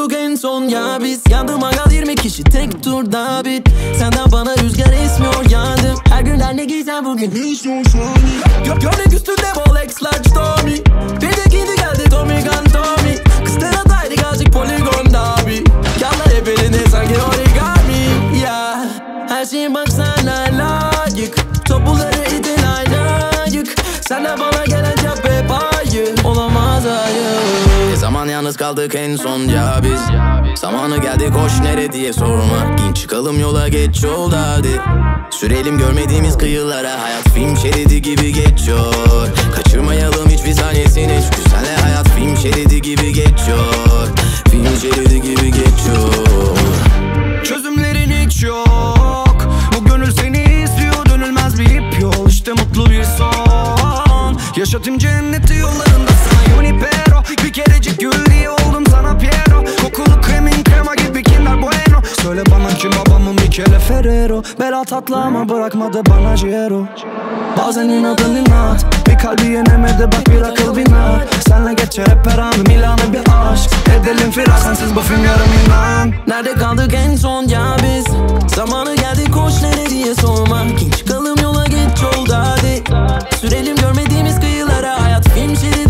kaldık en son ya biz? Yandım aga 20 kişi tek turda bit. Senden bana rüzgar esmiyor yandım. Her gün her ne giysen bugün hiç gömlek üstünde Rolex large Tommy. Bir de giydi geldi Tommy Gun Tommy. Kızlar adaydı azıcık poligonda bir. Yanlar hep elinde sanki origami ya. Her şeyin baksana layık. Topuları itin layık. Sen de bana gelen cevap hep hayır. Olamaz hayır. Ne zaman yalnız kaldık en son ya biz? Zamanı geldi koş nere diye sorma. İn çıkalım yola geç yolda hadi. Sürelim görmediğimiz kıyılara. Hayat film şeridi gibi geçiyor. Kaçırmayalım hiçbir saniyesini. Çünkü senle hayat film şeridi gibi geçiyor. Film şeridi gibi geçiyor. Çözümlerin hiç yok. Bu gönül seni istiyor. Dönülmez bir ip yol. İşte mutlu bir son. Yaşatayım cenneti yollarında sana Junipero. Bir kerecik gül diye oldum sana Piero. Kokulu kremin krema gibi Kinder Bueno. Söyle bana kim babamın Michele Ferrero. Bela tatlı ama bırakmadı bana ciğero. Bazen inadın inat. Bir kalbi yenemedi bak bir akıl binat. Senle geçer hep her an Milan'ı bir aşk. Edelim firar sensiz bu film yarım inan. Nerede kaldık en son ya biz? Zamanı geldi koş nere diye sorma. Çıkalım yola geç yolda hadi. Sürelim görmediğimiz kıyılara. Hayat film şeridi